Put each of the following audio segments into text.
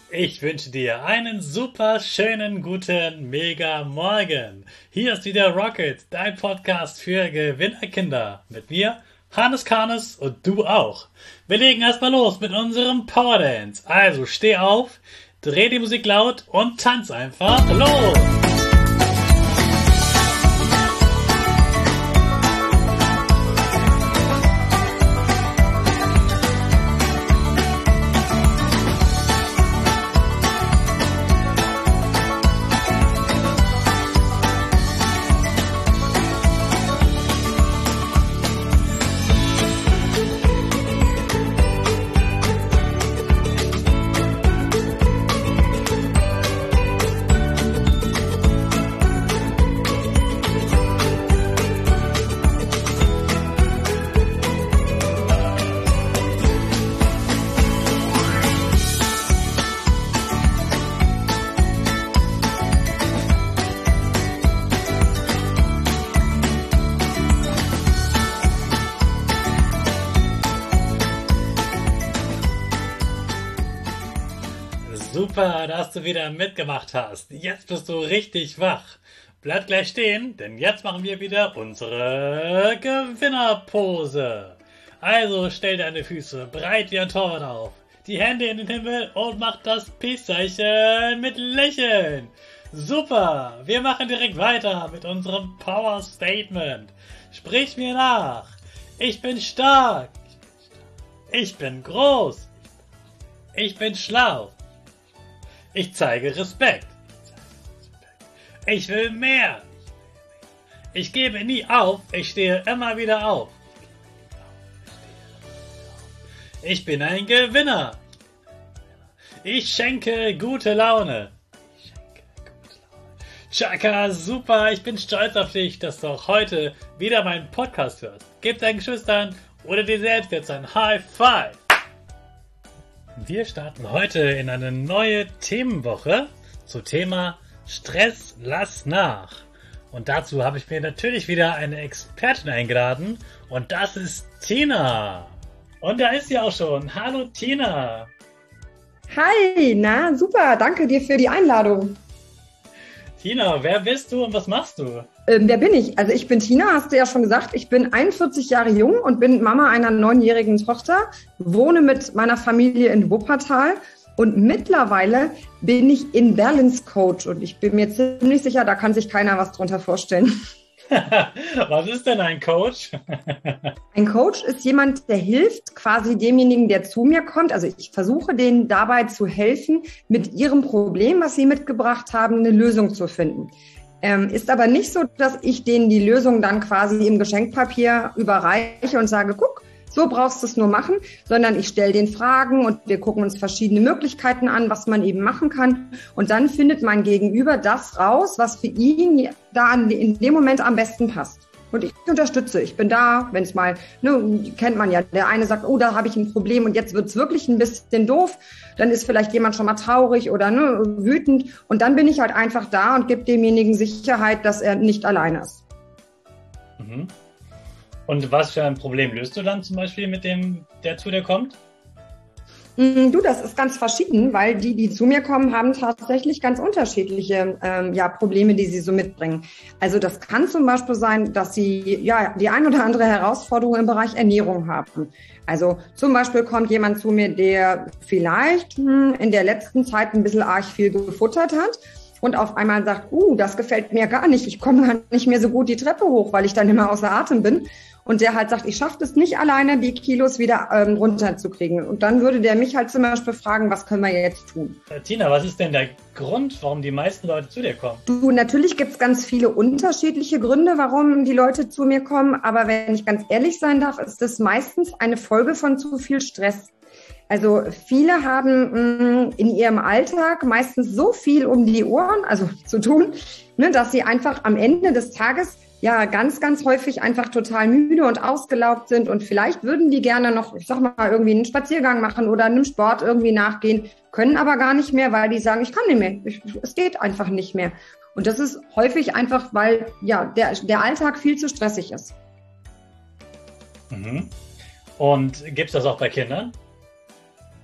Ich wünsche dir einen super schönen guten Mega Morgen. Hier ist wieder Rocket, dein Podcast für Gewinnerkinder. Mit mir, Hannes Karnes und du auch. Wir legen erstmal los mit unserem Power Dance. Also steh auf, dreh die Musik laut und tanz einfach los. Super, dass du wieder mitgemacht hast. Jetzt bist du richtig wach. Bleib gleich stehen, denn jetzt machen wir wieder unsere Gewinnerpose. Also stell deine Füße breit wie ein Torwart auf, die Hände in den Himmel und mach das Peace-Zeichen mit Lächeln. Super, wir machen direkt weiter mit unserem Power Statement. Sprich mir nach. Ich bin stark. Ich bin groß. Ich bin schlau. Ich zeige Respekt. Ich will mehr. Ich gebe nie auf. Ich stehe immer wieder auf. Ich bin ein Gewinner. Ich schenke gute Laune. Chaka, super. Ich bin stolz auf dich, dass du auch heute wieder meinen Podcast hörst. Gib deinen Geschwistern oder dir selbst jetzt ein High Five. Wir starten heute in eine neue Themenwoche zum Thema Stress, lass nach. Und dazu habe ich mir natürlich wieder eine Expertin eingeladen und das ist Tina. Und da ist sie auch schon. Hallo Tina. Hi, na super, danke dir für die Einladung. Tina, wer bist du und was machst du? Wer bin ich? Also ich bin Tina, hast du ja schon gesagt. Ich bin 41 Jahre jung und bin Mama einer 9-jährigen Tochter, wohne mit meiner Familie in Wuppertal und mittlerweile bin ich In-Balance Coach und ich bin mir ziemlich sicher, da kann sich keiner was drunter vorstellen. Was ist denn ein Coach? Ein Coach ist jemand, der hilft quasi demjenigen, der zu mir kommt. Also ich versuche denen dabei zu helfen, mit ihrem Problem, was sie mitgebracht haben, eine Lösung zu finden. Ist aber nicht so, dass ich denen die Lösung dann quasi im Geschenkpapier überreiche und sage, guck, so brauchst du es nur machen, sondern ich stelle den Fragen und wir gucken uns verschiedene Möglichkeiten an, was man eben machen kann. Und dann findet mein Gegenüber das raus, was für ihn da in dem Moment am besten passt. Und ich unterstütze, ich bin da, wenn es mal, kennt man ja, der eine sagt, oh, da habe ich ein Problem und jetzt wird's wirklich ein bisschen doof, dann ist vielleicht jemand schon mal traurig oder wütend und dann bin ich halt einfach da und gebe demjenigen Sicherheit, dass er nicht alleine ist. Mhm. Und was für ein Problem löst du dann zum Beispiel mit dem, der zu dir kommt? Du, das ist ganz verschieden, weil die zu mir kommen, haben tatsächlich ganz unterschiedliche Probleme, die sie so mitbringen. Also das kann zum Beispiel sein, dass sie die ein oder andere Herausforderung im Bereich Ernährung haben. Also zum Beispiel kommt jemand zu mir, der vielleicht in der letzten Zeit ein bisschen arg viel gefuttert hat und auf einmal sagt, das gefällt mir gar nicht, ich komme gar nicht mehr so gut die Treppe hoch, weil ich dann immer außer Atem bin. Und der halt sagt, ich schaffe es nicht alleine, die Kilos wieder runterzukriegen. Und dann würde der mich halt zum Beispiel fragen, was können wir jetzt tun? Tina, was ist denn der Grund, warum die meisten Leute zu dir kommen? Du, natürlich gibt es ganz viele unterschiedliche Gründe, warum die Leute zu mir kommen. Aber wenn ich ganz ehrlich sein darf, ist das meistens eine Folge von zu viel Stress. Also viele haben in ihrem Alltag meistens so viel um die Ohren, also zu tun, dass sie einfach am Ende des Tages ganz, ganz häufig einfach total müde und ausgelaugt sind und vielleicht würden die gerne noch, ich sag mal, irgendwie einen Spaziergang machen oder einem Sport irgendwie nachgehen, können aber gar nicht mehr, weil die sagen, ich kann nicht mehr, es geht einfach nicht mehr. Und das ist häufig einfach, weil der Alltag viel zu stressig ist. Mhm. Und gibt es das auch bei Kindern?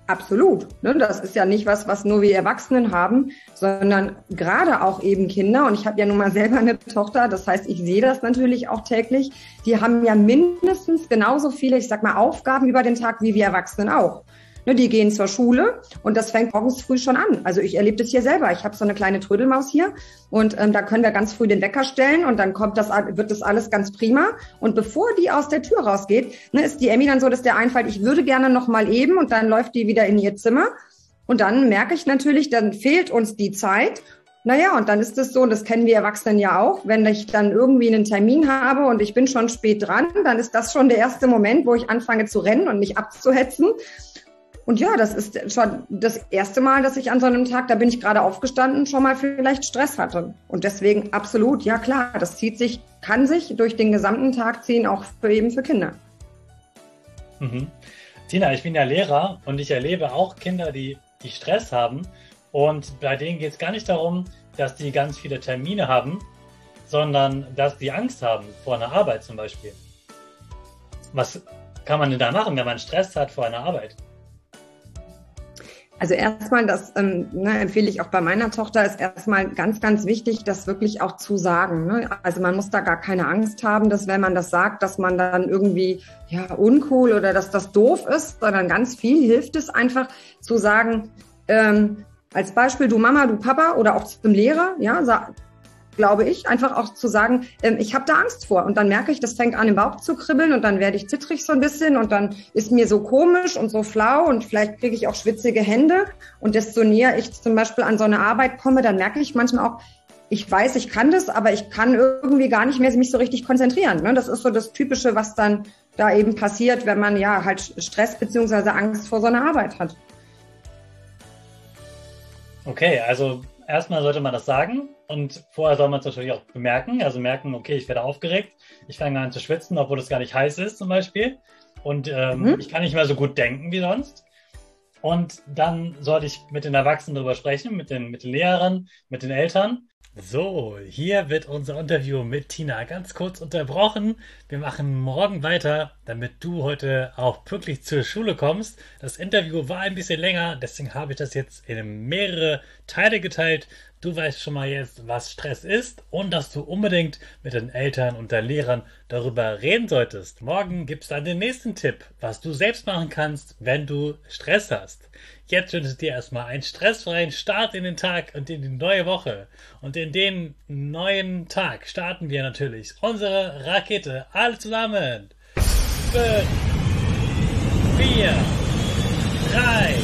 Absolut. Ne? Das ist ja nicht was nur wir Erwachsenen haben, sondern gerade auch eben Kinder. Und ich habe ja nun mal selber eine Tochter. Das heißt, ich sehe das natürlich auch täglich. Die haben ja mindestens genauso viele, ich sag mal, Aufgaben über den Tag wie wir Erwachsenen auch. Ne, die gehen zur Schule und das fängt morgens früh schon an. Also ich erlebe das hier selber. Ich habe so eine kleine Trödelmaus hier und da können wir ganz früh den Wecker stellen und dann wird das alles ganz prima. Und bevor die aus der Tür rausgeht, ne, ist die Emmy dann so, dass der einfällt, ich würde gerne noch mal eben und dann läuft die wieder in ihr Zimmer. Und dann merke ich natürlich, dann fehlt uns die Zeit. Naja, und dann ist es so, und das kennen wir Erwachsenen ja auch, wenn ich dann irgendwie einen Termin habe und ich bin schon spät dran, dann ist das schon der erste Moment, wo ich anfange zu rennen und mich abzuhetzen. Und ja, das ist schon das erste Mal, dass ich an so einem Tag, da bin ich gerade aufgestanden, schon mal vielleicht Stress hatte. Und deswegen absolut, ja klar, das kann sich durch den gesamten Tag ziehen, auch eben für Kinder. Mhm. Tina, ich bin ja Lehrer und ich erlebe auch Kinder, die Stress haben. Und bei denen geht es gar nicht darum, dass die ganz viele Termine haben, sondern dass die Angst haben vor einer Arbeit zum Beispiel. Was kann man denn da machen, wenn man Stress hat vor einer Arbeit? Also erstmal, das empfehle ich auch bei meiner Tochter, ist erstmal ganz, ganz wichtig, das wirklich auch zu sagen. Ne? Also man muss da gar keine Angst haben, dass wenn man das sagt, dass man dann irgendwie uncool oder dass das doof ist, sondern ganz viel hilft es einfach zu sagen, als Beispiel du Mama, du Papa oder auch zum Lehrer, glaube ich, einfach auch zu sagen, ich habe da Angst vor. Und dann merke ich, das fängt an im Bauch zu kribbeln und dann werde ich zittrig so ein bisschen und dann ist mir so komisch und so flau und vielleicht kriege ich auch schwitzige Hände. Und desto näher ich zum Beispiel an so eine Arbeit komme, dann merke ich manchmal auch, ich weiß, ich kann das, aber ich kann irgendwie gar nicht mehr mich so richtig konzentrieren. Ne? Das ist so das Typische, was dann da eben passiert, wenn man halt Stress beziehungsweise Angst vor so einer Arbeit hat. Okay, also erstmal sollte man das sagen und vorher soll man es natürlich auch bemerken, also merken, okay, ich werde aufgeregt, ich fange an zu schwitzen, obwohl es gar nicht heiß ist zum Beispiel und ich kann nicht mehr so gut denken wie sonst und dann sollte ich mit den Erwachsenen darüber sprechen, mit den Lehrern, mit den Eltern. So, hier wird unser Interview mit Tina ganz kurz unterbrochen. Wir machen morgen weiter, damit du heute auch pünktlich zur Schule kommst. Das Interview war ein bisschen länger, deswegen habe ich das jetzt in mehrere Teile geteilt. Du weißt schon mal jetzt, was Stress ist und dass du unbedingt mit den Eltern und den Lehrern darüber reden solltest. Morgen gibt es dann den nächsten Tipp, was du selbst machen kannst, wenn du Stress hast. Jetzt wünsche ich dir erstmal einen stressfreien Start in den Tag und in die neue Woche. Und in den neuen Tag starten wir natürlich unsere Rakete. Alle zusammen. 5, 4, 3,